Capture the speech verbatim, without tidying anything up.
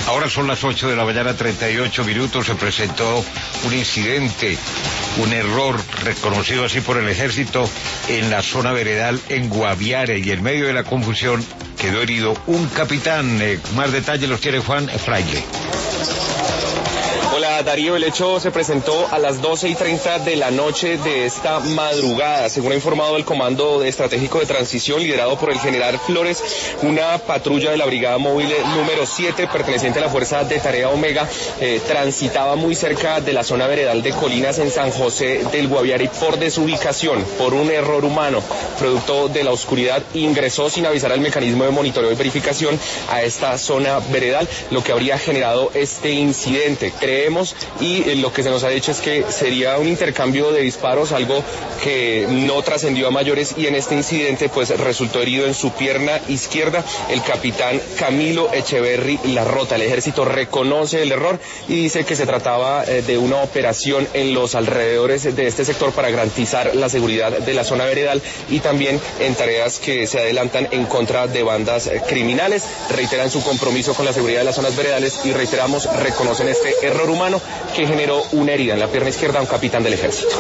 Ahora son las ocho de la mañana, treinta y ocho minutos. Se presentó un incidente, un error reconocido así por el ejército en la zona veredal en Guaviare, y en medio de la confusión quedó herido un capitán. Eh, más detalles los tiene Juan Fraile. Hola Darío, el hecho se presentó a las doce y treinta de la noche de esta madrugada. Según ha informado el Comando Estratégico de Transición, liderado por el general Flores, una patrulla de la Brigada Móvil número siete, perteneciente a la Fuerza de Tarea Omega, eh, transitaba muy cerca de la zona veredal de Colinas en San José del Guaviare, y por desubicación, por un error humano, producto de la oscuridad, ingresó sin avisar al mecanismo de monitoreo y verificación a esta zona veredal, lo que habría generado este incidente. Creemos y eh, lo que se nos ha dicho es que sería un intercambio de disparos, algo que no trascendió a mayores, y en este incidente pues resultó herido en su pierna izquierda el capitán Camilo Echeverry Larrota. El ejército reconoce el error y dice que se trataba eh, de una operación en los alrededores de este sector para garantizar la seguridad de la zona veredal, y también en tareas que se adelantan en contra de bandas eh, criminales. Reiteran su compromiso con la seguridad de las zonas veredales y, reiteramos, reconocen este error humano que generó una herida en la pierna izquierda a un capitán del ejército.